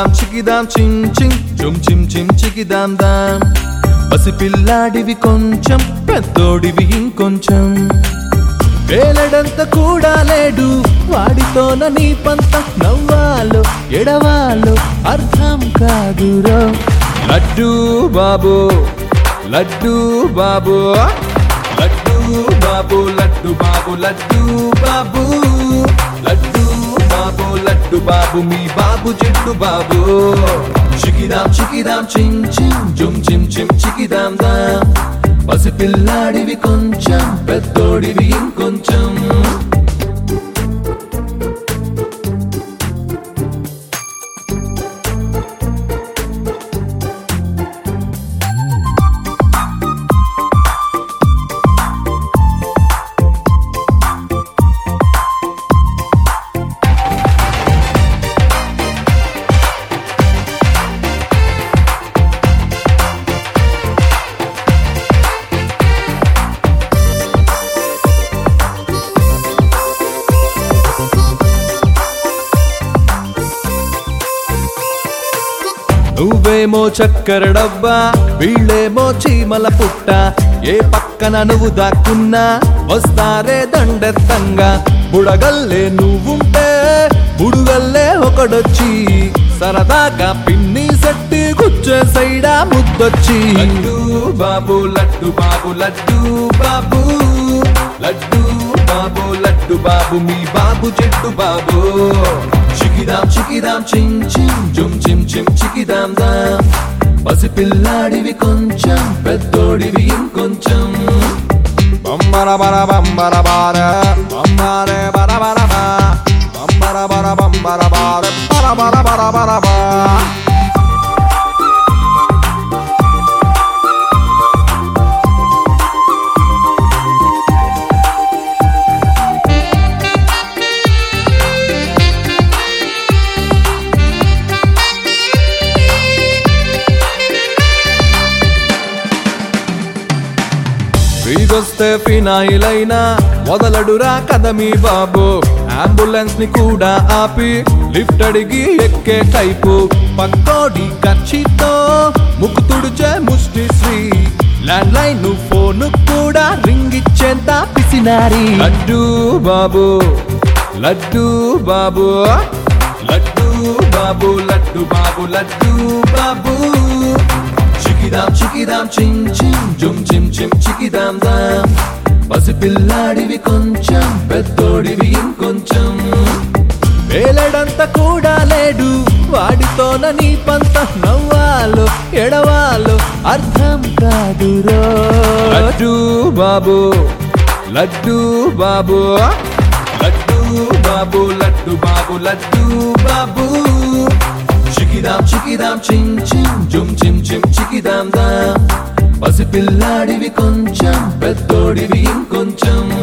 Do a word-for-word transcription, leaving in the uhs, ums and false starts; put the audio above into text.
చికిదాం చికిదాం చిం చిం చుం చిం చిం చికిదాం దాం పసి పిల్లాడివి కొంచెం పెద్దోడివి ఇంకొంచెం వేలడంత కూడా లేడు వాడితోన నీ పంత నవ్వాలో ఎడవాలో అర్థం కాదురో లడ్డూ బాబు లడ్డూ బాబు లడ్డూ బాబు లడ్డు బాబు లడ్డూ బాబు లడ్డూ బాబు లడ్డు బాబు మీ బాబు జిడ్డు బాబు చికిదాం చికిదాం చిం చిం జుం చిం చిం చికిదాం దాం పసి పిల్లాడివి కొంచెం పెద్దోడివి ఇంకొంచెం నువ్వేమో చక్కెర డబ్బా వీళ్ళేమో చీమల పుట్ట ఏ పక్కన నువ్వు దాక్కున్నా వస్తారే దండెత్తంగా బుడగల్లే నువ్వుంటే బుడుగల్లే ఒకడొచ్చి సరదాగా పిన్ని సెట్టి గుచ్చే సైడా ముద్దొచ్చి లడ్డూ బాబు లడ్డు బాబు లడ్డూ బాబు లడ్డూ బాబు లడ్డు బాబు మీ బాబు జిడ్డు బాబు చికిదాం చికిదాం చిం చిం జుం చిం చిం చికిదాం దాం పసి పిల్లాడివి కొంచెం పెద్దోడివి ఇంకొంచెం బంబర బర బంబర బార బంబరే బర బర బా బంబర బర బంబర బార బర బర బర బర బా వీగొస్తే ఫినాయిల్ అయినా వదలడురా కదమీ బాబు అంబులెన్స్ ని కూడా ఆపి లిఫ్ట్ అడిగి ఎక్కే టైపు పక్కోడి ఖర్చితో ముక్కు తుడిచే ముష్టి శ్రీ ల్యాండ్ లైన్ ఫోన్ కూడా రింగ్ ఇచ్చేంత పిసినారి లడ్డూ బాబు లడ్డూ బాబు లడ్డూ బాబు లడ్డు బాబు లడ్డూ బాబు చికిదాం చికిదాం చిం చిం జుం చిం చిం చికిదాం దాం పసి పిల్లాడివి కొంచెం పెద్దోడివి ఇంకొంచెం వేలడంత కూడా లేడు వాడితోన నీ పంత నవ్వాలో ఎడవాలో అర్థం కాదురో లడ్డూ బాబు లడ్డూ బాబు లడ్డూ బాబు లడ్డు బాబు లడ్డూ బాబు చికిదాం చికిదాం చిం చిం జుం చిం చిం చికిదాం దాం పసి పిల్లాడివి కొంచెం పెద్దోడివి ఇంకొంచెం